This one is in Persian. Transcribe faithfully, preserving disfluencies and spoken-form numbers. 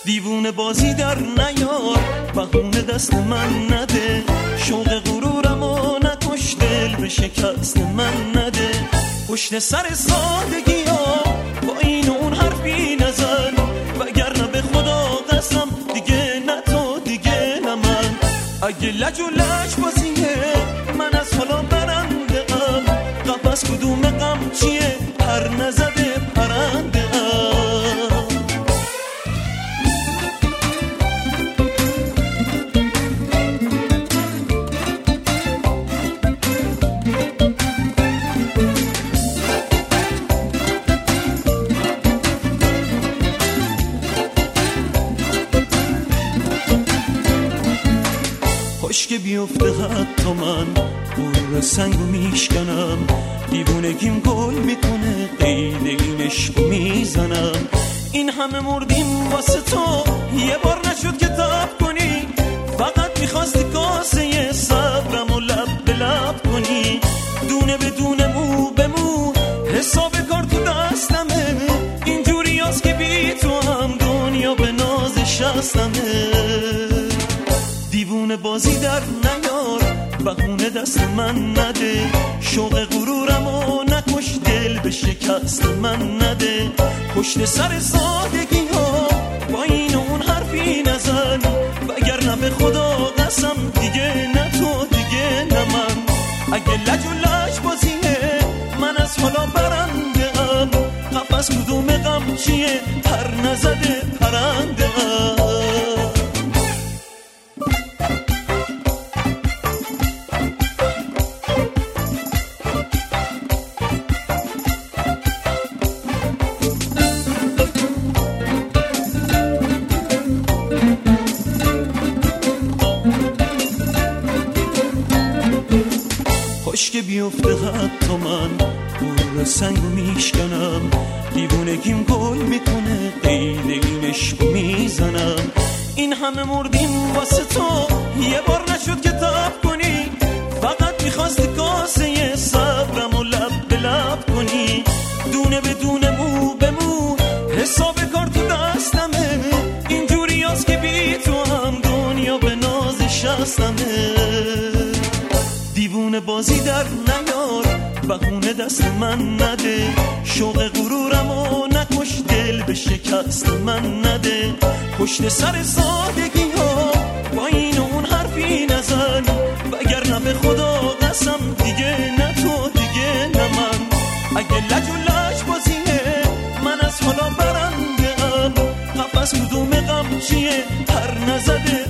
دیوونه بازی در نیار، بهونه دست من نده، شوق غرورمو نکش، دل به شکست من نده. پشت سر سادگی ها با این و اون حرفی نزن، وگرنه به خدا قسم دیگه نه تو دیگه نه من. اگه لج و لج بازیه من از حالا برنده ام، قفس کدوم غم چیه پر نزده پرنده ام. که بیفته حتی من غرور سنگو میشکنم، دیوونگیم گل میکنه قید این عشقو میزنم. این همه مردیم واسه تو، یه بار نشد که تاب کنی، فقط میخواستی کاسه صبرم و لب به لب کنی. دونه به دونه مو به مو حساب کار تو دستمه، اینجوری هست که بی تو هم دنیا به ناز شستمه. دیوونه بازی در نیار، بهونه دست من نده، شوق غرورمو نکش، دل به شکست من نده. پشت سر سادگی ها با این و اون حرفی نزن، وگرنه به خدا قسم دیگه نه تو دیگه نه من. اگه لج و لج بازیه من از حالا برنده ام، قفس کدوم غم چیه پر نزده پرنده ام. که بیفته حتی من غرور سنگو میشکنم، دیوونگیم گل میکنه قید این عشقو میزنم. این همه مردیم واسه تو، یه بار نشد که تاب کنی، فقط میخواستی کاسه صبرم و لب به لب کنی. دونه به دونه مو به مو حساب کار تو دستمه، اینجوری هست که بی تو هم دنیا به ناز شستمه. دیوونه بازی در نیار، بهونه دست من نده، شوق غرورمو نکش، دل به شکست من نده. پشت سر سادگی ها با این و اون حرفی نزن، وگرنه به خدا قسم دیگه نه تو دیگه نه من. اگه لج و لج بازیه من از حالا برنده ام، قفس کدوم غم چیه پر نزده